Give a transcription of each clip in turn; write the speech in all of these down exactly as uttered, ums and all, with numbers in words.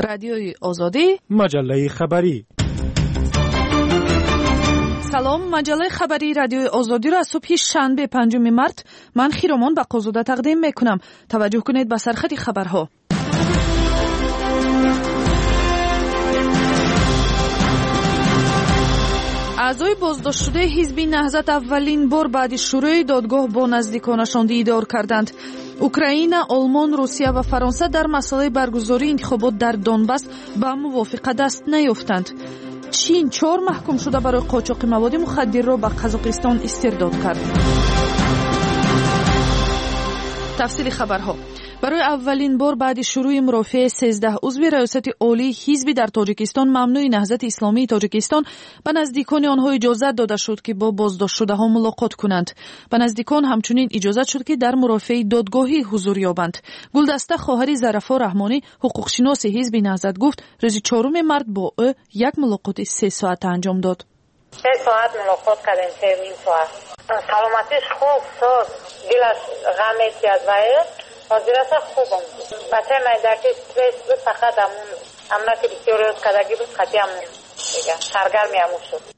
رادیوی آزادی، مجله خبری. سلام، مجله خبری رادیوی آزادی را از صبح شنبه پنجم مارس من خیرمان بقازاده تقدیم میکنم. توجه کنید به سرخط خبرها. اعضای بازداشت شده حزب نهضت اولین بار بعد شروع دادگاه با نزدیکانشان دیدار کردند. اوکراین، آلمان، روسیه و فرانسه در مسئله برگزاری انتخابات در دونباس به موافقت دست نیافتند. چین چهار محکوم شده برای قاچاق مواد مخدر را به قزاقستان استرداد کرد. تفصیل خبرها. برای اولین بار بعد شروع مرافعه سیزده عضو ریاست عالی حزب در تاجیکستان ممنوع نهضت اسلامی تاجیکستان به نزدیکان آنها اجازه داده شد که با بازداشت شده ها ملاقات کنند. به نزدیکان همچنین اجازه شد که در مرافعه دادگاهی حضور یابند. گلدسته خواهر ظرفا رحمانی حقوقشناس حزب نهضت گفت روز چهارم مارس با او یک ملاقات سه ساعت انجام داد. سه ساعت ملاقات کردیم، سه نیم ساعت. سلامتیش خوب شد، دلش غم از وای حاضرش خوبم بود. بچه من در که استرس بود، فقط همون امنا که بسیار روز کدگی بود، خطی همون دیگه سرگرمی همون شد.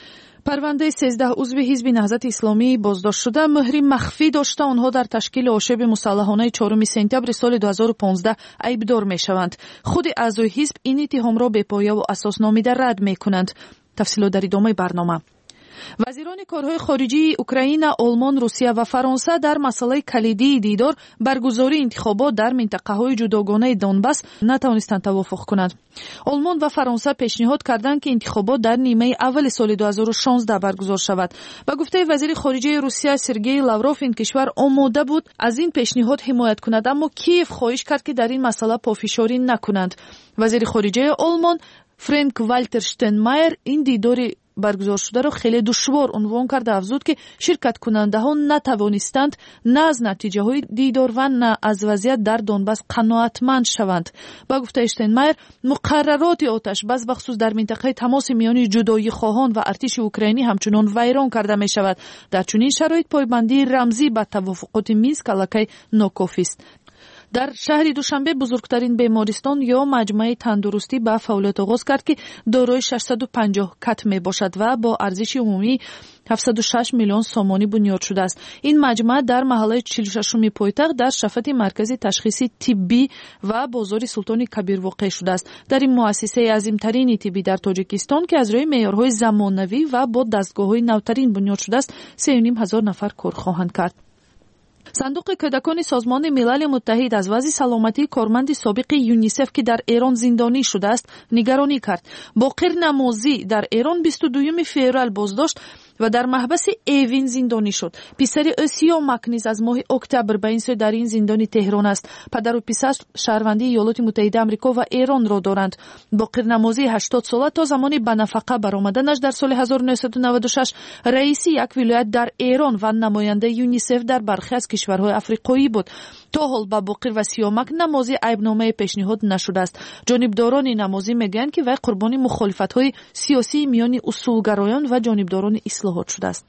پرونده سیزده عضو حزب نهضت اسلامی بازداشت شده مهری مخفی داشته آنها در تشکیل آشوب مسلحانه چهارم سپتامبر سال دو هزار و پانزده عیبدار میشوند. خود اعضای حزب این اتهام را بی پایه و اساس نامیده رد میکنند. تفصیلات در ادامه برنامه. وزیران کارهای خارجی اوکراین، آلمان، روسیه و فرانسه در مسئله کلیدی دیدار برگزاری انتخابات در منطقه‌های جداگانه دونباس نتوانستند توافق کنند. آلمان و فرانسه پیشنهاد کردند که انتخابات در نیمه اول سال دو هزار و شانزده برگزار شود. به گفته وزیر خارجه روسیه سرگئی لاوروف این کشور آماده بود از این پیشنهاد حمایت کند، اما کیف خواهش کرد که در این مسئله پافشاری نکنند. وزیر خارجه آلمان فرانک والتر شتاینمایر این دیدار برگزار شده را خیلی دشوار عنوان کرده، افزود که شرکت کننده ها نتوانستند نه از نتیجه های دیدار و نه از وضعیت در دونباس قناعتمند شوند. با گفته شتاینمایر مقررات آتش بس بخصوص در منطقه تماس میان جدایی خواهان و ارتش اوکراینی همچنان ویران کرده می شود. در چنین شرایط پایبندی رمزی به توافقات مینسک الکی ناکافی است. در شهر دوشنبه بزرگترین بیمارستان یا مجمع تندرستی به فعالیت آغاز کرد که دارای ششصد و پنجاه کت می باشد و با ارزش عمومی هفتصد و شش میلیون سامانی بنیاد شده است. این مجمع در محله چهل و ششم پایتخت در شفت مرکز تشخیصی طبی و بازار سلطان کبیر واقع شده است. در این مؤسسه عظیمترین طبی در تاجیکستان که از روی معیارهای زمانوی و با دستگاه‌های نوترین بنیاد شده است، سه و نیم هزار نفر کار خواهند کرد. صندوق کودکان سازمان ملل متحد از وضع سلامتی کارمند سابق یونیسف که در ایران زندانی شده است نگرانی کرد. باقر نمازی در ایران بیست و دوم فوریه بازداشت و در محبس ایوین زندانی شد. پسر اسیا مکنیز از ماه اکتبر به این سو در این زندان تهران است. پدر و پسر شهروندی ایالات متحده آمریکا و ایران را دارند. باقر نمازی هشتاد ساله تا زمانی به نفقه برآمدنش در سال هزار و نهصد و نود و شش رئیس یک ولایت در ایران و نماینده یونیسف در برخی از کشورهای افریقایی بود. تا حال با باقر و سیامک نمازی عیبنامه پیشنهاد نشده است. جانبداران نمازی میگویند که وی قربانی مخالفت‌های سیاسی میان اصولگرایان و جانبداران اصلاحات شده است.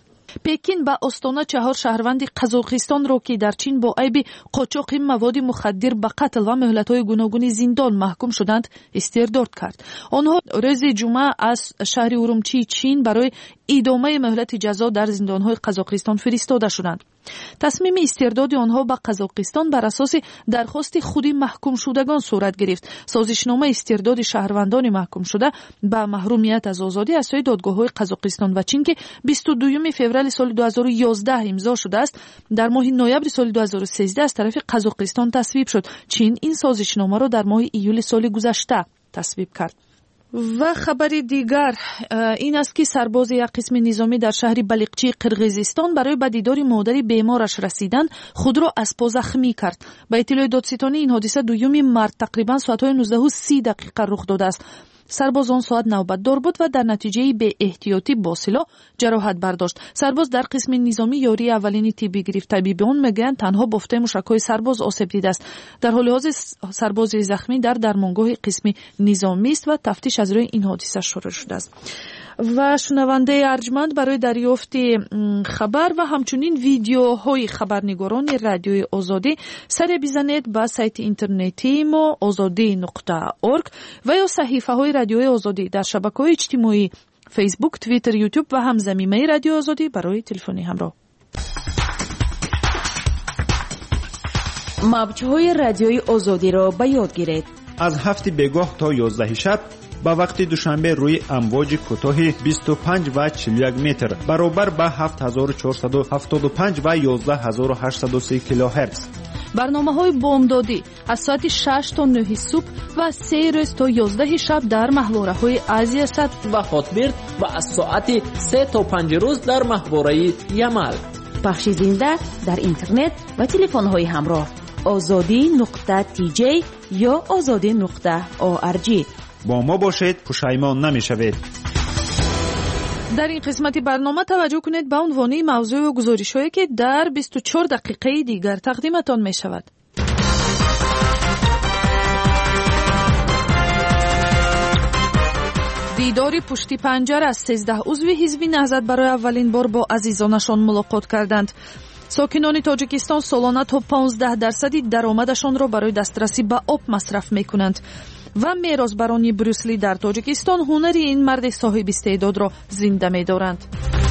پکین با آستانه چهار شهروند قزاقستان را که در چین با عیب قاچاق مواد مخدر به قتل و مهلت‌های گوناگون زندان محکوم شدند استرداد کرد. آنها روز جمعه از شهر ارومچی چین برای ادامه مهلت جزا در زندان‌های قزاقستان فرستاده شدند. تصمیم استرداد آنها به قزاقستان بر اساس درخواست خود محکوم شدگان صورت گرفت. سازشنامه استرداد شهروندان محکوم شده به محرومیت از آزادی از سوی دادگاه‌های قزاقستان و چین که بیست و دوم فوریه سال دو هزار و یازده امضا شده است، در ماه نوامبر سال دو هزار و سیزده از طرف قزاقستان تصویب شد. چین این سازشنامه را در ماه ایول سال گذشته تصویب کرد. و خبر دیگر این است که سرباز یک قسم نظامی در شهر بلیقچی قرقیزستان برای به دیدار مادر بیمارش رسیدن خود را از پا زخمی کرد. با اطلاع دادستانی این حادثه دوم مارس تقریبا ساعت نوزده و سی دقیقه رخ داده است. سرباز آن ساعت نوبت دار بود و در نتیجه به احتیاطی با سلاح جراحت برداشت. سرباز در قسم نظامی یاری اولین طبی گرفت. طبیبان میگویند تنها بافته موشک‌های سرباز آسیب دیده است. در حال حاضر سرباز زخمی در درمانگاه قسم نظامی است و تفتیش از روی این حادثه شروع شده است. و شنونده ارجمند برای دریافت خبر و همچنین ویدیوهای خبرنگاران رادیوی آزادی سر بزنید به سایت اینترنتی ما آزادی نقطه اورگ و یا صحیفه های رادیوی آزادی در شبکه‌های اجتماعی فیسبوک، توییتر، یوتیوب و همزمینه رادیو آزادی برای تلفنی همراه. موج‌های رادیوی آزادی را به یاد گیرید. از هفت بگاه تا یازده شب با وقت دوشنبه روی امواج کوتاه بیست و پنج و چهل و یک متر برابر با هفت هزار و چهارصد و هفتاد و پنج و یازده هزار و هشتصد و سی کیلوهرتز. برنامه‌های بامدادی از ساعت شش تا نه صبح و سه روز تا یازده شب در محوره‌های آسیا است و خاطبرد و از ساعت سه تا پنج روز در محوره یمل. پخش زنده در اینترنت و تلفن‌های همراه آزادی نقطه تی جی یا آزادی نقطه او ار جی. با ما باشید، پشیمان نمی‌شوید. در این قسمت برنامه توجه کنید به عنوان موضوع و گزارش‌هایی که در بیست و چهار دقیقه دیگر تقدیمتان می‌شود. دیدار پشتی پنجره از سیزده عضو حزب نهضت برای اولین بار با عزیزانشان ملاقات کردند. ساکنان تاجیکستان سالانه تا پانزده درصدی درآمدشان را برای دسترسی به آب مصرف می‌کنند و میراثبران بروسلی در تاجیکستان هنر این مرد صاحب استعداد را زنده می‌دارند.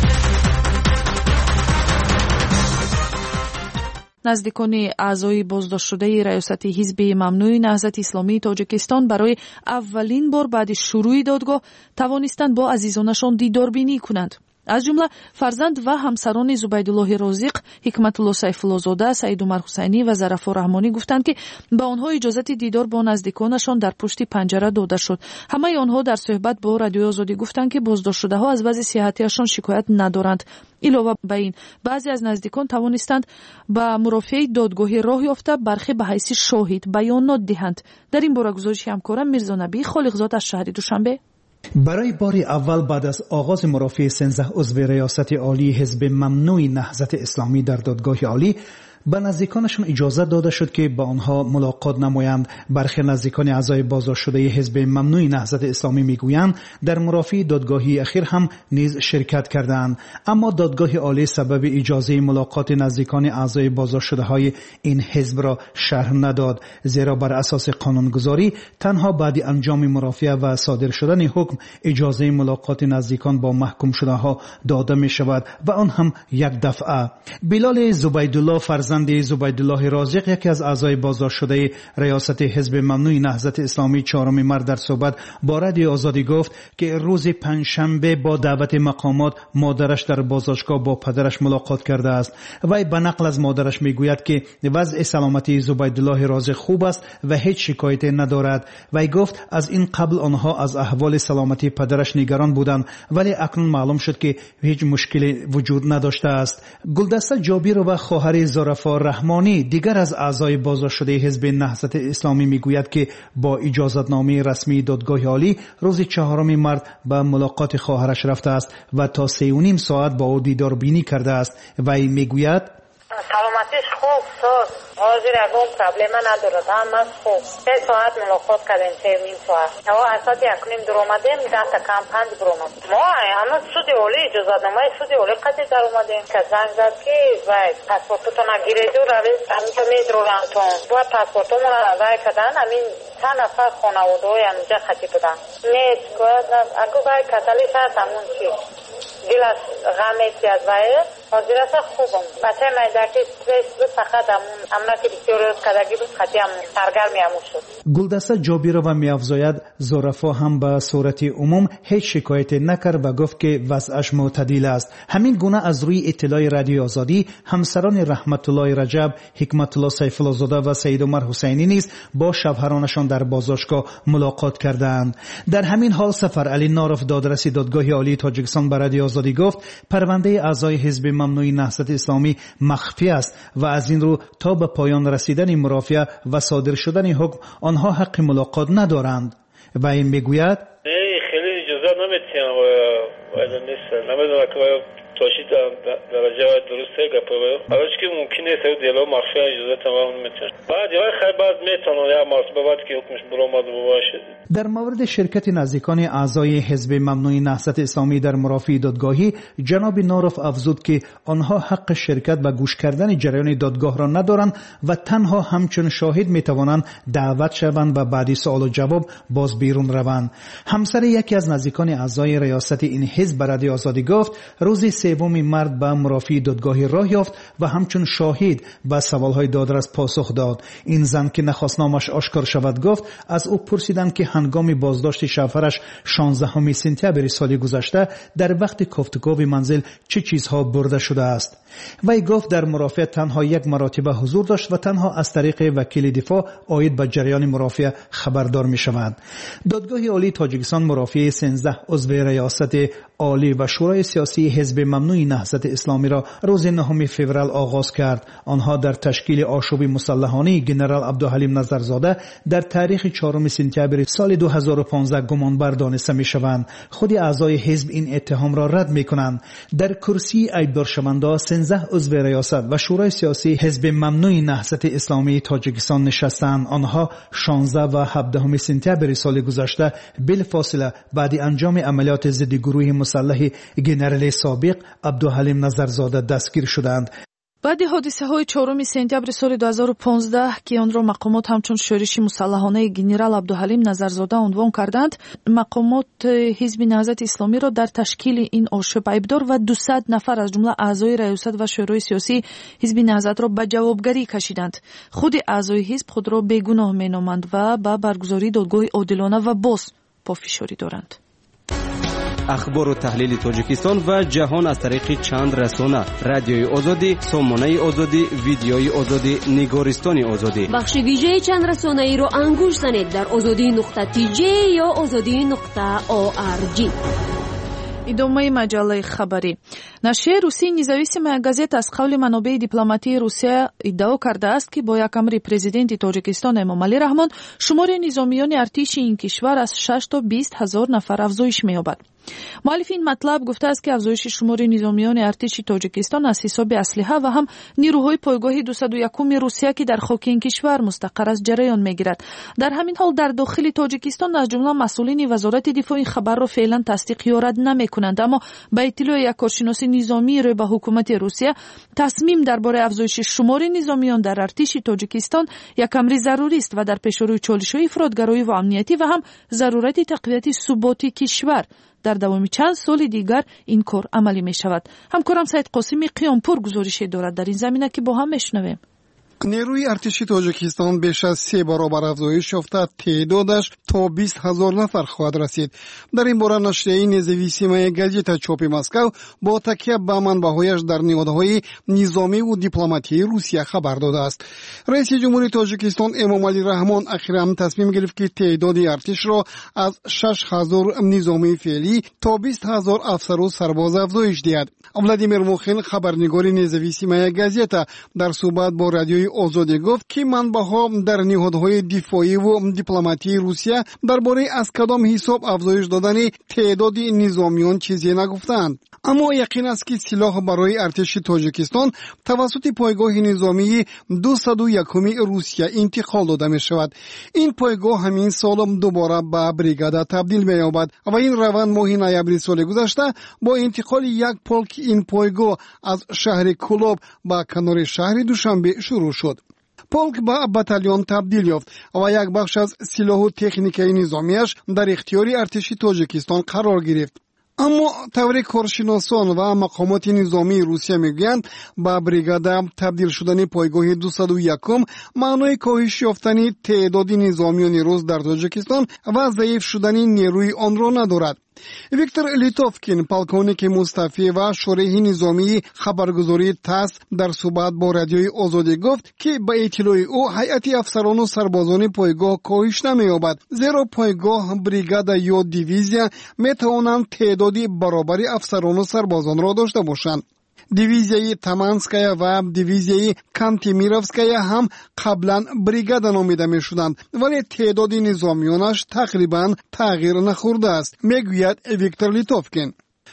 نزدیکان اعضای بازداشت شده ریاست حزب ممنوع نهضت اسلامی تاجیکستان برای اولین بار بعد شروع دادگاه توانستند با عزیزانشان دیدار بینی کنند. از جمله فرزند و همسران زبیدالله رازق، حکمت الله سیف‌الله‌زاده، سعید عمر حسینی و ظرفا رحمانی گفتند که به آنها اجازه دیدار با نزدیکانشان در پشت پنجره داده شد. همه آنها در صحبت با رادیو آزادی گفتند که بازداشت شده ها از وضع صحتیشان شکایت ندارند. علاوه بر این بعضی از نزدیکان توانستند به مرافعه دادگاهی راه یافته برخی به حیث شاهد بیانات دهند. در این باره گزارش همکارم میرزا نبی خالقزاد از شهر دوشنبه. برای بار اول بعد از آغاز مرافعه سیزده عضو ریاست عالی حزب ممنوع نهضت اسلامی در دادگاه عالی به نزدیکانشان اجازه داده شد که با آنها ملاقات نمایند. برخی نزدیکان اعضای بازداشت شده حزب ممنوع نهضت اسلامی میگویند در مرافعه دادگاهی اخیر هم نیز شرکت کردند، اما دادگاه عالی سبب اجازه ملاقات نزدیکان اعضای بازداشت شده های این حزب را شرح نداد، زیرا بر اساس قانونگذاری تنها بعد انجام مرافعه و صادر شدن حکم اجازه ملاقات نزدیکان با محکوم شده ها داده می شود و آن هم یک دفعه. بلال زبیدالله فرزند زبیدالله رازق، یکی از اعضای بازداشت شده ریاست حزب ممنوع نهضت اسلامی چهارم مارس در صحبت با رادیو آزادی گفت که روز پنجشنبه با دعوت مقامات مادرش در بازداشتگاه با پدرش ملاقات کرده است. وی به نقل از مادرش میگوید که وضع سلامتی زبیدالله رازق خوب است و هیچ شکایتی ندارد. وی گفت از این قبل آنها از احوال سلامتی پدرش نگران بودند، ولی اکنون معلوم شد که هیچ مشکلی وجود نداشته است. گلدسته جابیر و خواهر ظرفا رحمانی دیگر از اعضای بازداشت شده حزب نهضت اسلامی میگوید که با اجازتنامه رسمی دادگاه عالی روز چهارم مارس به ملاقات خواهرش رفته است و تا سه و نیم ساعت با او دیدار بینی کرده است. وی میگوید سلامتیش خوب شد، حاضر اگه پرابلم نداره، همه خوب. سه ساعت ملاقات کردیم، سه و نیم ساعت. ما اساس یکنیم در اومدیم، ده تا کمپند در اومدیم. ما همه سود اولی اجازتنامه سود اولی قطعی در اومدیم که زنگ زد که وای پاسپورتتون نگیرید و روید همینجا میدرونتون و پاسپورتمون رو وای کردن. همین چند نفر خانواده های همینجا خطی بودن. نیست اگه وای کتلیش هست همون چی دل از غمیتی از وای حاضر است خوبم. بچه من در که استرس فقط همون امنا که بسیار روز کدگی بود خطی هم سرگرمی همون شد. گلدسته جابیر و میافزاید ظرفا هم به صورت عموم هیچ شکایت نکرد و گفت که وضعش معتدل است. همین گونه از روی اطلاع رادیو آزادی همسران رحمت الله رجب، حکمت الله سیف‌الله‌زاده و سید عمر حسینی نیز با شوهرانشان در بازداشتگاه ملاقات کردند. در همین حال سفر علی نارف دادرس دادگاه عالی تاجیکستان به رادیو آزادی گفت پرونده اعضای حزب ممنوع نهضت اسلامی مخفی است و از این رو تا به پایان رسیدن مرافعه و صادر شدن حکم آنها حق ملاقات ندارند. و این میگوید خیلی اجازه نمیتونم و نیست نمیدونم که توشید درجه درسته گپه اولش که ممکنه سو دیلو مخفی اجازه تمام میتونه بعد یا خیلی بعد میتونه یا مرتبه که حکمش برآمد باشه. در مورد شرکت نزدیکان اعضای حزب ممنوع نهضت اسلامی در مرافعه دادگاهی جناب ناروف افزود که آنها حق شرکت و گوش کردن جریان دادگاه را ندارند و تنها همچون شاهد میتوانند دعوت شوند و بعد سوال و جواب باز بیرون روند. همسر یکی از نزدیکان اعضای ریاست این حزب به رادیو آزادی گفت روز سوم مرد به مرافعه دادگاهی راه یافت و همچون شاهد به سوالهای دادرس پاسخ داد. این زن که نخواست نامش آشکار شود گفت از او پرسیدند که هنگام بازداشت شوهرش شانزدهم سپتامبر سال گذشته در وقت گفتگو به منزل چه چیزها برده شده است. وی گفت در مرافعه تنها یک مرتبه حضور داشت و تنها از طریق وکیل دفاع عاید به جریان مرافعه خبردار می شود. دادگاه عالی تاجیکستان مرافعه سیزده عضو ریاست عالی و شورای سیاسی حزب ممنوع نهضت اسلامی را روز نهم فوریه آغاز کرد. آنها در تشکیل آشوب مسلحانه ژنرال عبدالحلیم نظرزاده در تاریخ چهارم سپتامبر سال دو هزار و پانزده گمانبر دانسته می شوند. خود اعضای حزب این اتهام را رد می کنند. در کرسی ایبدار شونده سیزده عضو ریاست و شورای سیاسی حزب ممنوع نهضت اسلامی تاجیکستان نشستند. آنها شانزده و هفده سپتامبر سال گذشته بلافاصله بعد انجام عملیات ضد گروه مسلح ژنرال سابق عبدالحلیم نظرزاده دستگیر شدند. بعد حادثه های چهارم سپتامبر سال دو هزار و پانزده که آن را مقامات همچون شورش مسلحانه ژنرال عبدالحلیم نظرزاده عنوان کردند، مقامات حزب نهضت اسلامی را در تشکیل این آشوب ایبدار و دویست نفر از جمله اعضای ریاست و شورای سیاسی حزب نهضت را به جوابگری کشیدند. خود اعضای حزب خود را بیگناه مینامند و به برگزاری دادگاه عادلانه و باز پافشاری دارند. اخبار و تحلیل تاجیکستان و جهان از طریق چند رسانه: رادیوی آزادی، سامانه آزادی، ویدیوی آزادی، نگارستان آزادی. بخش ویژه چند رسانه ای را انگوش زنید در آزادی نقطه تی جی یا آزادی نقطه او ار جی. идомаи маҷаллаи хабарӣ. нашрияи русияи независимая газета аз қавли манобеи дипломатии русия иддао кардааст ки бо як амри президенти тоҷикистон эмомалӣ раҳмон шумори низомиёни артиши ин кишвар аз шаш то бист ҳазор нафар афзоиш меёбад. муаллифи ин матлаб гуфтааст ки афзоиши шумори низомиёни артиши тоҷикистон аз ҳисоби аслиҳа ва ҳам нирӯҳои пойгоҳи дусаду якуми русия ки дар хоки ин кишвар мустақар аст ҷараён мегирад. дар ҳамин ҳол дар дохили тоҷикистон аз ҷумла масъулини вазорати дифоъ ин хабарро феълан тасдиқ ё рад намекунанд, аммо ба иттилои як коршиноси низомии рӯй ба ҳукумати русия тасмим дар бораи афзоиши шумори низомиён дар артиши тоҷикистон як амри зарурист ва дар пешорӯи чолишҳои ифротгароӣ ва амнияти ва ҳам зарурати тақвияти суботи кишвар дар давоми чанд соли дигар ин кор амалӣ мешавад. ҳамкорам саид қосими қиёнпур гузорише дорад дар ин замина ки бо ҳам мешунавем. نیروی ارتشی تاجیکستان بیش از سه برابر افزایش یافته، تعدادش تا بیست هزار نفر خواهد رسید. در این باره نشریه نزویسیمای گازета چاپ مسکو با تکیه به منبع‌هایش در نهادهای نظامی و دیپلماتی روسیه خبر داده است. رئیس جمهوری تاجیکستان امامعلی رحمان اخیراً تصمیم گرفت که تعداد ارتش را از شش هزار نظامی فعلی تا بیست هزار افسر و سرباز افزایش دهد. ولادیمیر موخین خبرنگار نزویسیمای گازeta در صحبت با رادیوی آزادی گفت که منبع‌ها در نهادهای دفاعی و دیپلماتی روسیه درباره از کدام حساب افزایش دادن تعداد نظامیان چیزی نگفتند. اما یقین است که سلاح برای ارتش تاجیکستان توسط پایگاه نظامی دویست و یک روسیه انتقال داده می شود. این پایگاه همین سال دوباره به بریگادا تبدیل می یابد و این روند ماه نوامبر سال گذشته با انتقال یک پولک این پایگاه از شهر کولوب به کنار شهر دوشنبه شروع شد. پولک به بتالیون تبدیل یافت و یک بخش از سلاح و تکنیکای نظامیش در اختیار ارتش تاجیکستان قرار گرفت. اما طور کارشناسان و مقامات نظامی روسیه میگویند با بریگادا تبدیل شدن پایگاه دویست و یک معنای کاهش یافتن تعداد نظامیان روس در تاجیکستان و ضعیف شدن نیروی آن را ندارد. ویکتور لیتوفکین پالکونیک مستعفی و شورای نظامی خبرگزاری تاس در صحبت با رادیوی آزادی گفت که به اطلاع او هیئت افسران و سربازان پایگاه کاهش نمی‌یابد، زیرا پایگاه، بریگادا یا دیویزیا میتوانند تعدادی برابری افسران و سربازان را داشته باشند. دیویزیای تمانسکایا و دیویزیای کانتیمیروفسکایا هم قبلا بریگادا نامیده می شدند، ولی تعداد نظامیانش تقریبا تغییر نخورده است، میگوید ویکتور لیتوفکین.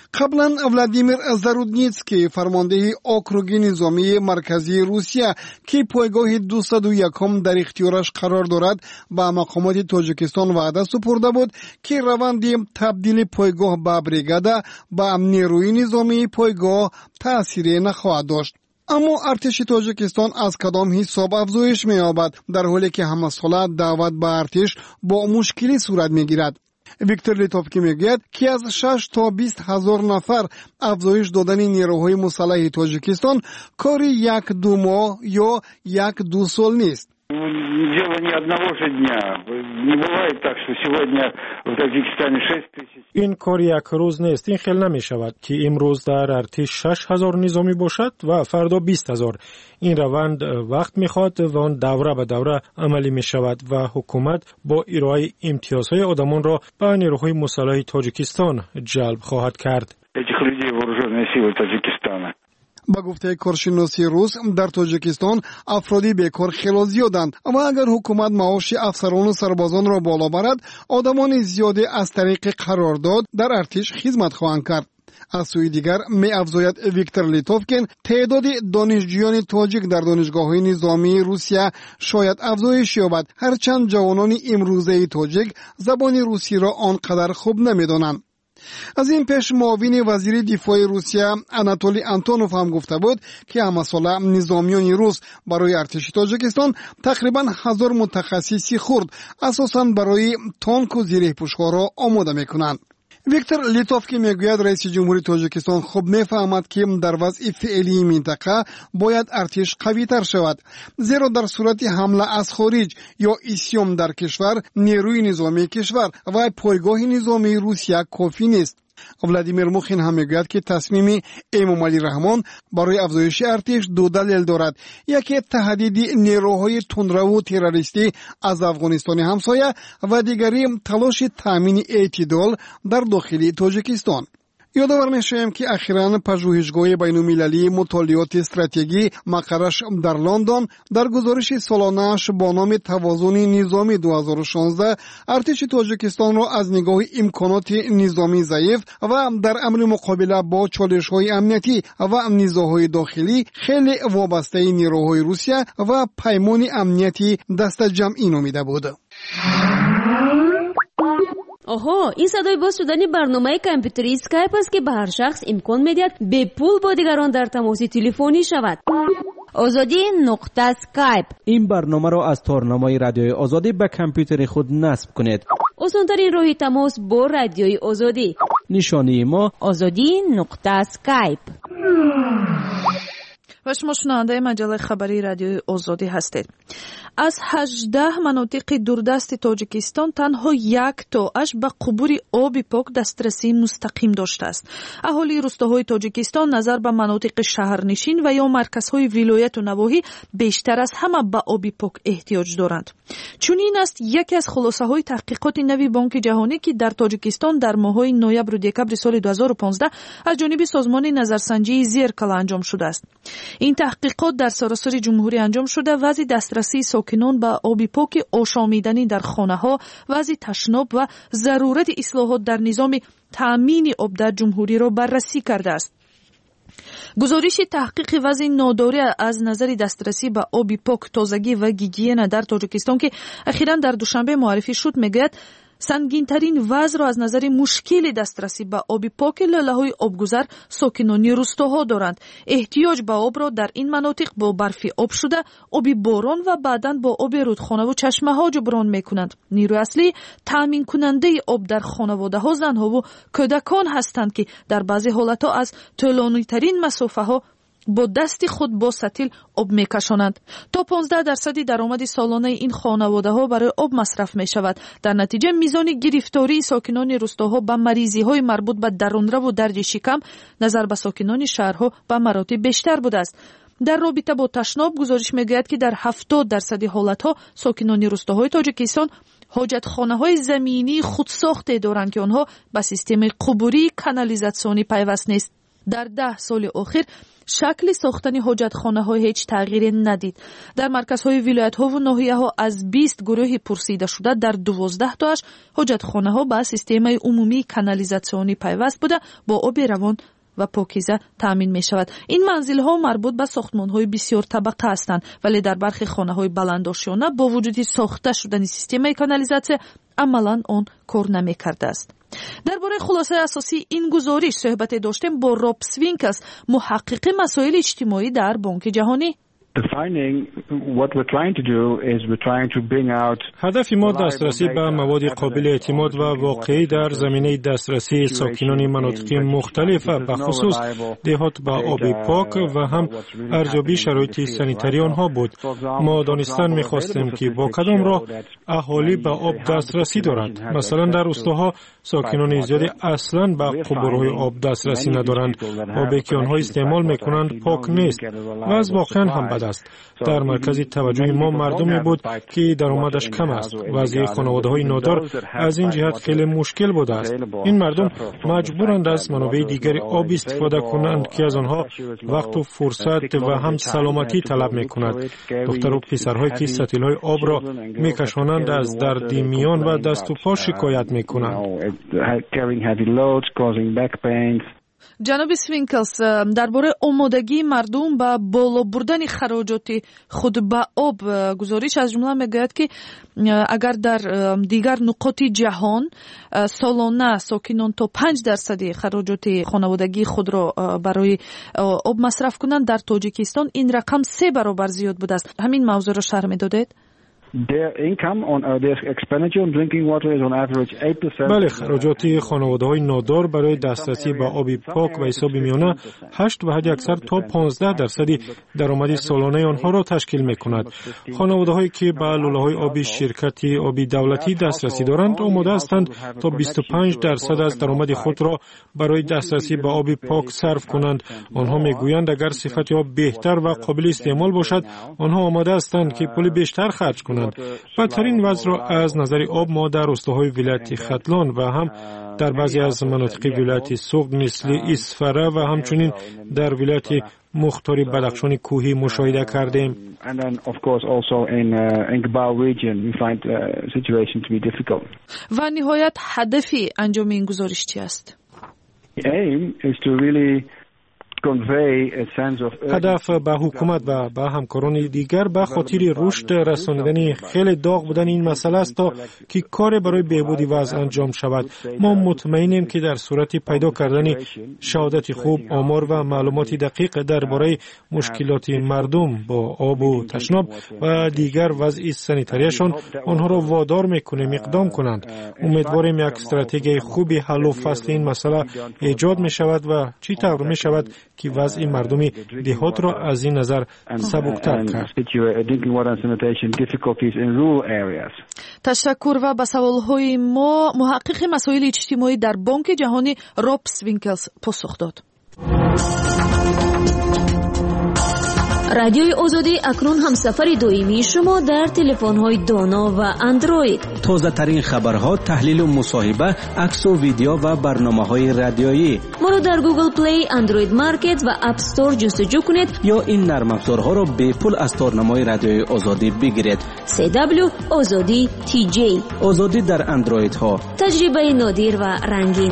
قبلا ولادیمیر زارودنیتسکی فرمانده اوکروگی نظامی مرکزی روسیه که پایگاه دویست و یک در اختیارش قرار دارد با مقامات تاجیکستان وعده سپرده بود که روند تبدیل پایگاه به بریگاده با نیروی نظامی پایگاه تأثیری نخواهد داشت. اما ارتش تاجیکستان از کدام حساب افزایش می‌یابد در حالی که همه ساله دعوت به ارتش با مشکلی صورت می‌گیرد. ویکتور لیتوفکی میگوید که از شش تا بیست هزار نفر افزایش دادن نیروهای مسلح تاجیکستان کاری یک دو ماه یا یک دو سال نیست. Дело не одного же дня. Не бывает так, что сегодня в Таджикистане шесть тысяч. این کار یک روز نیست. این خیلی نمی شود که امروز در ارتش شش هزار نظامی باشد و فردا بیست هزار. این روند وقت میخواد و آن دوره به دوره عملی می شود و حکومت با ارائه امتیازهای آدمان را به نیروهای مسلح تاجیکستان جلب خواهد کرد. Этих людей вооруженные силы Таджикистана. با گفته کارشناسی روس در تاجیکستان افرادی بیکار خیلی زیادند و اگر حکومت معاش افسران و سربازان را بالا برد آدمان زیادی از طریق قرارداد در ارتش خدمت خواهند کرد. از سوی دیگر می افزاید ویکتور لیتوفکین تعداد دانشجویان تاجیک در دانشگاه‌های نظامی روسیه شاید افزایش یابد هرچند جوانان امروزه تاجیک زبان روسی را آنقدر خوب نمی‌دانند. از این پیش معاون وزیر دفاع روسیه آناتولی آنتونوف هم گفته بود که همه ساله نظامیان روس برای ارتش تاجیکستان تقریبا هزار متخصصی خرد اساساً برای تانک و زره پوش‌ها را آماده میکنند. ویکتور لیتوفکی میگوید رئیس جمهوری تاجیکستان خوب میفهمد که در وضع فعلی منطقه باید ارتش قوی تر شود، زیرا در صورت حمله از خارج یا اسیان در کشور نیروی نظامی کشور و پایگاه نظامی روسیه کافی نیست. ولادیمیر موخین هم میگوید که تصمیم امامعلی رحمان برای افزایش ارتش دو دلیل دارد. یکی تهدید نیروهای تندرو و تروریستی از افغانستان همسایه و دیگری تلاش تامین اعتدال در داخل تاجیکستان. یادآور میشویم که اخیراً پژوهشگاه بین‌المللی مطالعات استراتژی مقرش در لندن در گزارش سالانه‌اش با نام توازن نظامی دو هزار و شانزده ارتش تاجیکستان را از نگاه امکانات نظامی ضعیف و در امر مقابله با چالش‌های امنیتی و نزاع‌های داخلی خیلی وابسته نیروهای روسیه و پیمان امنیتی دست جمعی نامیده بود. آها، این صدای باز شدن برنامه کامپیوتری اسکایپ است که به هر شخص امکان میدهد به پول با دیگران در تماس تلفنی شود. آزادی نقطه اسکایپ. این برنامه را از تارنمای رادیوی آزادی به کامپیوتر خود نصب کنید. آسان‌ترین راه تماس با رادیوی آزادی. نشانی ما آزادی نقطه اسکایپ. و شما شنونده مجله خبری رادیوی آزادی هستید. از هجده مناطق دوردست تاجیکستان تنها یک تاش به قبور آب پاک دسترسی مستقیم داشته است. اهالی روستاهای تاجیکستان نظر به مناطق شهرنشین و یا مرکزهای ولایت و نواحی بیشتر از همه به آب پاک احتیاج دارند. چنین است یکی از خلاصه های تحقیقات نوی بانک جهانی که در تاجیکستان در ماه‌های نوامبر و دکمبر سال دو هزار و پانزده از جانب سازمان نظرسنجی زیرکلا انجام شده است. این تحقیقات در سراسر جمهوری انجام شده وضع دسترسی ساکنان به آب پاک آشامیدنی در خانه‌ها، وضع تشناب و ضرورت اصلاحات در نظام تامین آب در جمهوری را بررسی کرده است. گزارش تحقیق وضع ناداری از نظر دسترسی به آب پاک، تازگی و گیگین در تاجیکستان که اخیراً در دوشنبه معرفی شد میگوید سنگین‌ترین وضع را از نظر مشکل دسترسی به آب پاک لاله‌های آبگذر ساکنان روستاها دارند. احتیاج به آب را در این مناطق با برفی آب شده، آب باران و بعداً با آب رودخانه و چشمه‌ها جبران می‌کنند. نیروی اصلی تامین کننده آب در خانواده‌ها زن‌ها و کودکان هستند که در بعضی حالت‌ها از طولانی‌ترین مسافه‌ها با دست خود با ستیل آب میکشانند. تا پانزده درصد درآمد سالانه این خانواده ها برای آب مصرف می شود. در نتیجه میزان گرفتاری ساکنان روستاها به مریضی های مربوط به درونرو و درد شکم نظر به ساکنان شهرها به مراتب بیشتر بوده است. در رابطه با تشناب گزارش میگوید که در هفتاد درصد حالت ها ساکنان روستاهای تاجیکستان حاجتخانه های زمینی خودساخته دارند که آنها به سیستم قبوری کانالیزاسیونی پیوست نیست. در ده سال اخیر شکل ساختن حاجتخانه های هیچ تغییر ندید. در مرکزهای ولایت ها و ناحیه ها از بیست گروه پرسیده شده در دوازده تاش حاجتخانه ها به سیستم عمومی کانالیزاسیونی پیوست بوده با آب روان و پاکیزه تامین می شود. این منزل ها مربوط به ساختمان های بسیار طبقه هستند، ولی در برخی خانه های بلندآشیانه با وجود ساخته شدن سیستم کانالیزاسیون عملاً آن کار نمی کرده است. درباره خلاصه اساسی این گزارش صحبت داشتیم با راب سوینکلز، محقق مسائل اجتماعی در بانک جهانی. هدف ما دسترسی به مواد قابل اعتماد و واقعی در زمینه دسترسی ساکنان مناطق مختلف به خصوص دهات به آب پاک و هم ارزیابی شرایط سانیتری آنها بود. ما دانستن می‌خواستیم که با کدام راه اهالی به آب دسترسی دارند. مثلا در روستاها ساکنان زیادی اصلا به قبورهای آب دسترسی ندارند. آبی که آنها استعمال می‌کنند پاک نیست و از واقعا هم بد است. در مرکز توجه ما مردمی بود که درآمدش کم است. وضعیت خانواده‌های نادار از این جهت خیلی مشکل بوده است. این مردم مجبورند از منابع دیگری آب استفاده کنند که از آنها وقت و فرصت و هم سلامتی طلب می‌کند. دختر و پسرهایی که سطل‌های آب را می‌کشانند از درد میان و دست و پا شکایت می‌کنند. جناب سوینکلز، درباره آمادگی مردم به بالا بردن خراجات خود به آب گزارش از جمله میگوید که اگر در دیگر نقاط جهان سالانه ساکنان تا پنج درصد خراجات خانوادگی خود را برای آب مصرف کنند، در تاجیکستان این رقم سه برابر زیاد بوده است. همین موضوع را شرح می‌دادید؟ بله، خراجات خانواده‌های نادار برای دسترسی به آب پاک و حساب میانه هشت و حد اکثر تا پانزده درصد درآمد سالانه آنها را تشکیل می‌کند. خانواده‌هایی که به لوله‌های آبی شرکت آبی دولتی دسترسی دارند آماده هستند تا بیست و پنج درصد از درآمد خود را برای دسترسی به آب پاک صرف کنند. آنها میگویند اگر صفت آب بهتر و قابل استعمال باشد آنها آماده هستند که پول بیشتر خرج کنند. بدترین وضع را از نظر آب ما در روستاهای ولایت ختلان و هم در بعضی از مناطق ولایت سوق مثل اسفره و همچنین در ولایت مختاری بدخشان کوهی مشاهده کردیم. و نهایت هدف انجام این گزارش چی است؟ هدف به حکومت و به همکاران دیگر به خاطر رشد رسانیدن خیلی داغ بودن این مسئله است تا که کار برای بهبودی وضع انجام شود. ما مطمئنیم که در صورت پیدا کردن شهادت خوب، آمار و معلومات دقیق درباره مشکلات مردم با آب و تشناب و دیگر وضع سانیتاریشان آنها را وادار میکنیم اقدام کنند. امیدواریم یک استراتژی خوبی حل و فصل این مسئله ایجاد می شود و چی طور می شود که وضع مردمی دهات را از این نظر سبکتر کرد. تشکر. و به سوالهای ما محقق مسائل اجتماعی در بانک جهانی راب سوینکلز پاسخ داد. رادیوی آزادی اکنون هم سفر دائمی شما در تلفن‌های دانا و اندروید. تازه ترین خبرها، تحلیل و مصاحبه، عکس و ویدیو و برنامه‌های رادیویی. ما رو در گوگل پلی، اندروید مارکت و اپ استور جستجو کنید یا این نرم افزارها را به پول از تارنمای رادیوی آزادی بگیرید. سی دبلیو آزادی تی جی. آزادی در اندروید ها. تجربه نادر و رنگین.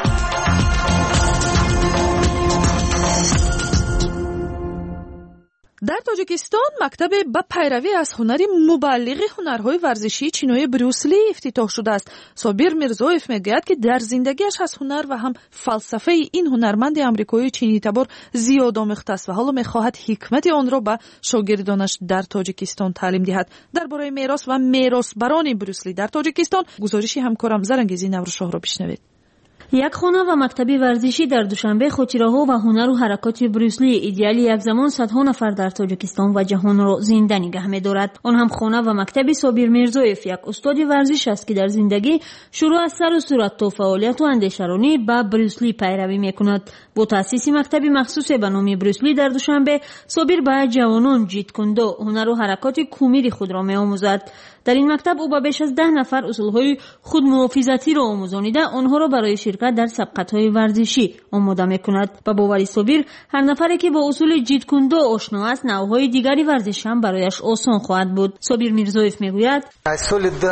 در تاجیکستان مکتب به پیروی از هنر مبلغ هنرهای ورزشی چینی بروسلی افتتاح شده است. صابر میرزایف میگوید که در زندگیش از هنر و هم فلسفه این هنرمند آمریکایی چینی تبار زیاد آموخته است و حالا میخواهد حکمت آن را به شاگردانش در تاجیکستان تعلیم دهد. درباره میراث و میراثبران بروسلی در تاجیکستان گزارشی همکارم زرنگیزی نورشاه را بشنوید. یک خانه و مکتب ورزشی در دوشنبه خاطره‌ها و هنر و حرکات بروسلی ایدئالی یک زمان صدها نفر در تاجیکستان و جهان را زنده نگه می‌دارد. آن هم خانه و مکتب صابر میرزایف، یک استاد ورزش است که در زندگی شروع از سر و صورت تا فعالیت و اندیشرانی به بروسلی پیروی می‌کند. با تأسیس مکتب مخصوص به نام بروسلی در دوشنبه، صابر به جوانان جیت‌کوندو هنر و حرکات کومیری خود را می‌آموزد. در این مکتب او به بیش از ده نفر اصولهای خودمحافظتی را آموزانیده آنها را برای شرکت شرکت در سبقت‌های ورزشی آماده می‌کند. با باور صابر هر نفری که با اصول جیتکوندو آشنا است نوع‌های دیگری ورزش هم برایش آسان خواهد بود. صابر میرزویف میگوید سال دو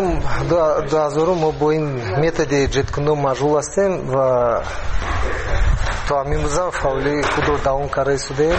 هزار ما با این متد جیتکوندو مشغول هستیم و تا میموزم فعالی خود رو دوام کرده شده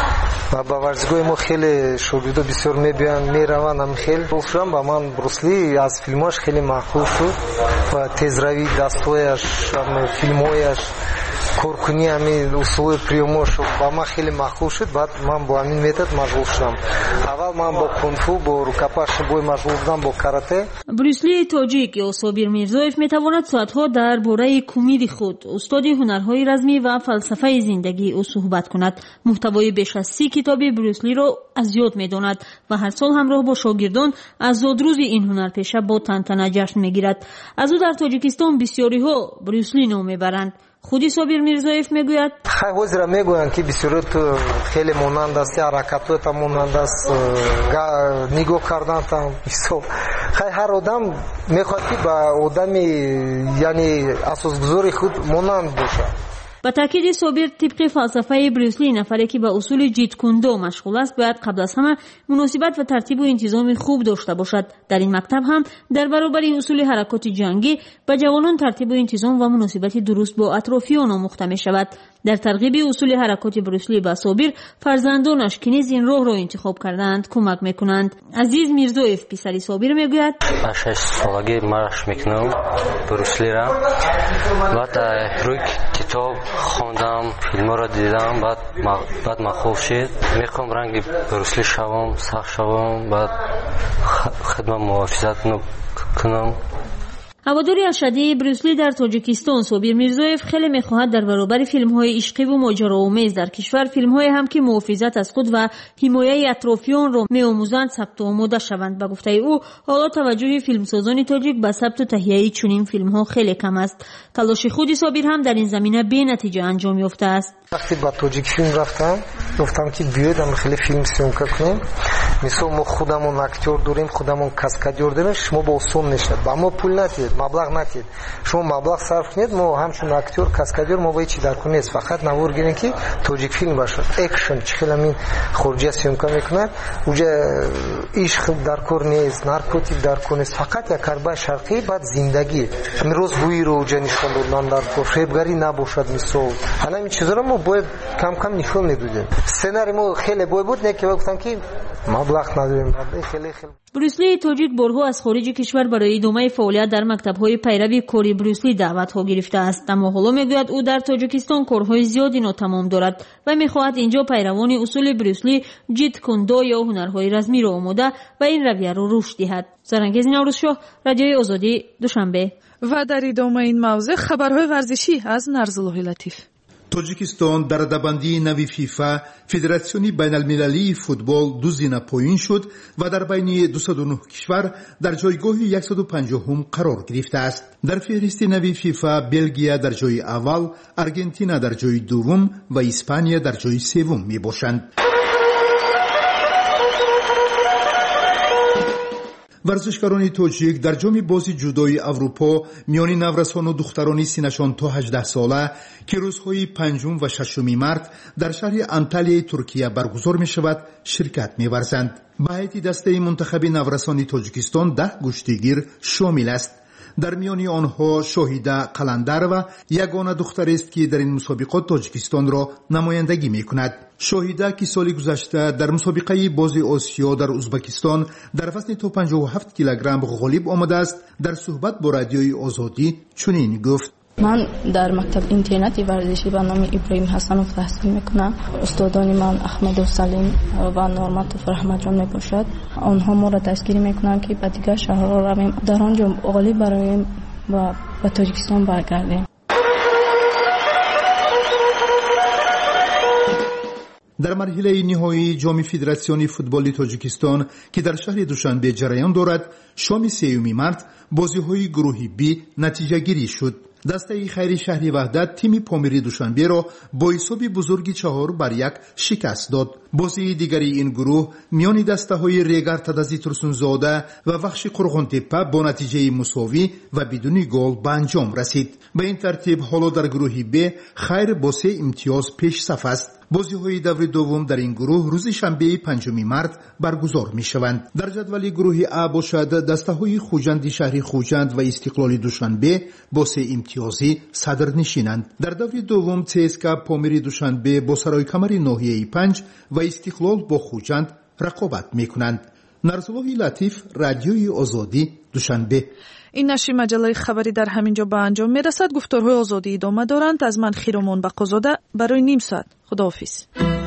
و با ورزشگاه ما خیلی شاگردا بسیار میبینن میروند. هم خیلی بخشم با من بروسلی از فیلماش خیلی معقول شد و تیزروی دستایش فیلمایش کورکنی همین اصول پریوموش با من خیلی معقول شد. بعد من با همین متد مشغول شدم. اول من با کنفو با رکاپاش بوی مشغول بودم با کاراته. بروسلی تاجیک یا صابر میرزویف میتواند ساعتها درباره کمدی خود استاد هنرهای رزمی و فلسفه زندگی او صحبت کند. محتوای بیش از سی کتاب بروسلی را از یاد میداند و هر سال همراه با شاگردان از زادروز این هنرپیشه با تنتنه جشن میگیرد. از او در تاجیکستان بسیاری ها بروسلی نام میبرند. خودی صابر میرزویف میگوید خیلی وزیر میگویند که بسیاری تو خیلی مانند است، حرکتات هم مانند است، نگاه کردن هم خیلی هر آدم میخواد که با آدمی یعنی اساسگذاری خود مانند باشه. با تاکید صابر طبق فلسفه بروسلی نفری که با اصول جیت کندو مشغول است باید قبل از همه مناسبت و ترتیب و انتظام خوب داشته باشد. در این مکتب هم در برابر اصول حرکات جنگی به جوانان ترتیب و انتظام و مناسبت درست با اطرافیان آموخته می شود. در ترغیب اصول حرکات بروسلی با صابر فرزندانش که نیز این راه را انتخاب کردند کمک میکنند. عزیز میرزویف پسری صابر میگوید شش سالگی مشق میکنم بروسلی را. بعد روی کتاب خوندم، فیلم را دیدم، بعد بعد من خوب شد. میخوام رنگ بروسلی شوم، سخت شوم، بعد خدمت محافظت کنم. هواداری اشدی بروسلی در تاجیکستان صابر میرزویف خیلی میخواهد در برابر فیلم‌های عشقی و ماجراآمیز در کشور فیلم‌های هم که محافظت از خود و حمایت اطرافیان را می‌آموزند ثبت آماده شوند. به گفته او حالا توجه فیلمسازان تاجیک به ثبت و تهیه چنین فیلم‌ها خیلی کم است. تلاش خود صابر هم در این زمینه بی نتیجه انجام یافته است. وقتی با تاجیک فیلم رفتم گفتم که بیاید هم خیلی فیلم سیمکا کنیم. مثلا ما خودمون اکتور داریم، خودمون کاسکادر داریم، شما با اون نشد با ما پول ندید، مبلغ ندید، شما مبلغ صرف کنید، ما همچون اکتور کاسکادر ما باید چی در کنید، فقط نوار گیرین که تاجیک فیلم باشه، اکشن چخیل همین خارجی سیمکا میکنن. اونجا عشق در کار نیست، نارکوتیک در کار نیست، فقط یک کاربای شرقی بعد زندگی همین روز روی رو اونجا نشون دادن در کار، فیبگری نباشد. مثلا حالا این چیزا رو ما باید کم کم نشون میدادیم. سناریو ما خیلی باید بود نه که گفتم که مبلغ نداریم. خیلی خیلی بروسلی تاجیک برها از خارج کشور برای ادامه فعالیت در مکتب‌های پیروی کاری بروسلی دعوت‌ها گرفته است. اما حالا میگوید او در تاجیکستان کارهای زیادی ناتمام دارد و میخواهد اینجا پیروان اصول بروسلی جیت کندو یا هنرهای رزمی را آموده و این رویه را رشد دهد. سرانگیز نوروزشاه، رادیوی آزادی، دوشنبه. و در ادامه این موضوع خبرهای ورزشی از نرزالله لطیف. тоҷикистон дар радабандии нави фифа федератсиони байналмилалии футбол ду зина поин шуд ва дар байни дусаду нӯҳ кишвар дар ҷойгоҳи яксаду панҷоҳум қарор гирифтааст. дар феҳристи нави фифа белгия дар ҷойи аввал, аргентина дар ҷойи дуввум ва испания дар ҷойи севум мебошанд. варзишгарони тоҷик дар ҷоми бози ҷудои аврупо миёни наврасону духтарони синашон то ҳаждаҳ сола ки рӯзҳои панҷум ва шашуми март дар шаҳри анталияи туркия баргузор мешавад ширкат меварзанд. ба ҳайати дастаи мунтахаби наврасони тоҷикистон даҳ куштигир шомил аст. дар миёни онҳо шоҳида қаландарова ягона духтарест ки дар ин мусобиқот тоҷикистонро намояндагӣ мекунад. шоҳида ки соли гузашта дар мусобиқаи бози осиё дар узбекистон дар вазни то панҷоҳу ҳафт килограмм ғолиб омадааст, дар суҳбат бо радиои озодӣ чунин гуфт: من در مکتب اینترنتی ورزشی به نام ابراهیم حسنوف تحصیل میکنم. استادان من احمد و سلیم و نورمت رحمت جان میباشد. آنها ما را دستگیری میکنند که به دیگر شهرها رویم، در آنجا غالب برایم و به تاجیکستان برگردیم. дар марҳилаи ниҳоии ҷоми федератсиони футболи тоҷикистон ки дар шаҳри душанбе ҷараён дорад, шоми сеюми март бозиҳои гурӯҳи б натиҷагирӣ шуд. دسته خیری شهری وحدت تیم پامیری دوشنبه را با حساب بزرگی چهار بر یک شکست داد. بازی دیگری این گروه میان دسته های ریگر تدزی ترسونزاده و بخش قرغنتپه با نتیجه مساوی و بدون گل به انجام رسید. به این ترتیب حالا در گروه ب خیر با سه امتیاز پیش صف است. بازی های دور دوم در این گروه روز شنبه پنجم مارس برگزار می شوند. در جدول گروه ا باشد دسته های خوجند شهری خوجند و استقلال دوشنبه با سه امتیازی صدر نشینند. در دور دوم چسکا پامیری دوشنبه با سرای کمری ناحیه پنج و استقلال با خوجند رقابت می کنند. نرسلوی لطیف، رادیوی آزادی، دوشنبه. این نشر مجله خبری در همین جا به انجام می رسد. گفتارهای آزادی ادامه دارند. از من خیرمان بقازاده برای نیم ساعت. خداحافظ.